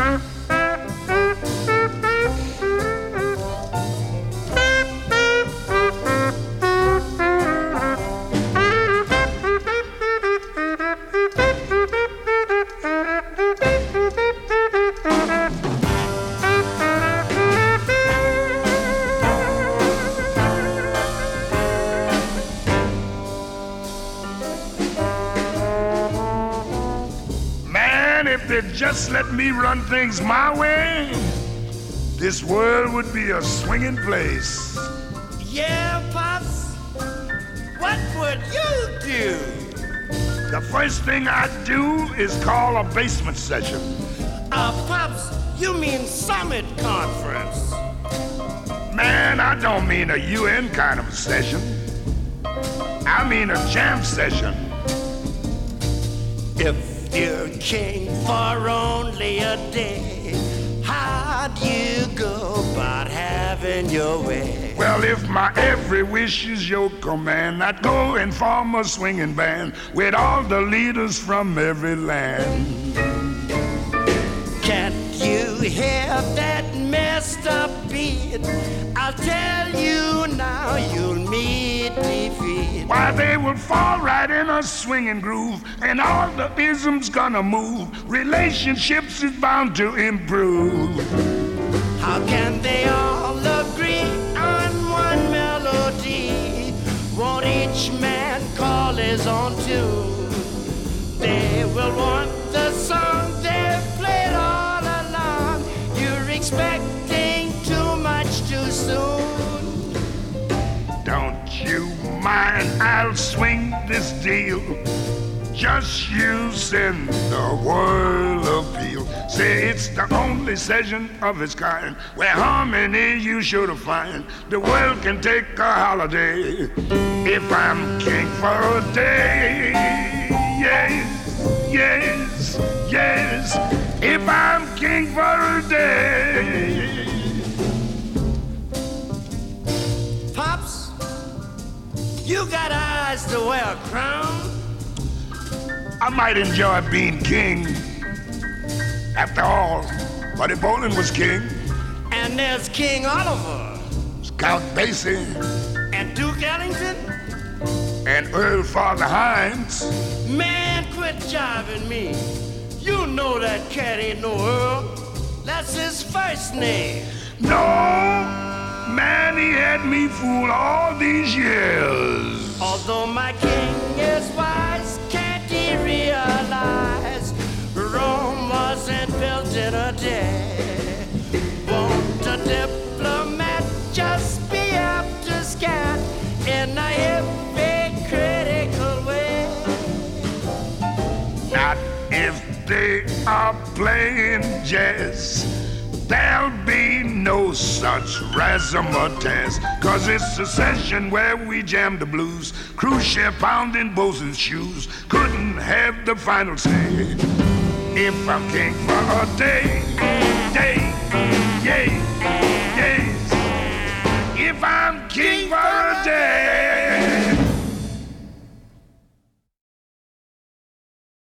Just let me run things my way, this world would be a swinging place. Yeah, Pops, what would you do? The first thing I'd do is call a basement session. Pops, you mean summit conference? Man, I don't mean a UN kind of a session. I mean a jam session. If you're king for only a day, how'd you go about having your way? Well, if my every wish is your command, I'd go and form a swinging band with all the leaders from every land. Can't you hear that messed up beat? I'll tell you now, you'll meet defeat. Why, they will fall right in a swinging groove, and all the isms gonna move. Relationships is bound to improve. How can they all agree on one melody? Won't each man call his own tune? They will want the song they've played all along. You're expecting too much too soon. Don't you mind, I'll swing this deal. Just you send the world appeal. Say it's the only session of its kind where harmony you sure to find. The world can take a holiday if I'm king for a day. Yes, yes, yes, if I'm king for a day. Pops, you got eyes to wear a crown? I might enjoy being king. After all, Buddy Bolin was king. And there's King Oliver. Count Basie. And Duke Ellington. And Earl Father Hines. Man, quit jiving me. You know that cat ain't no Earl. That's his first name. No, man, he had me fooled all these years. Although my king is wise, can't he realize Rome wasn't built in a day? Won't a diplomat just be up to scat in a hypocritical way? Not if they are playing jazz. There'll be no such razzmatazz, 'cause it's a session where we jam the blues. Cruise ship pounding bosun's shoes couldn't have the final say if I'm king for a day.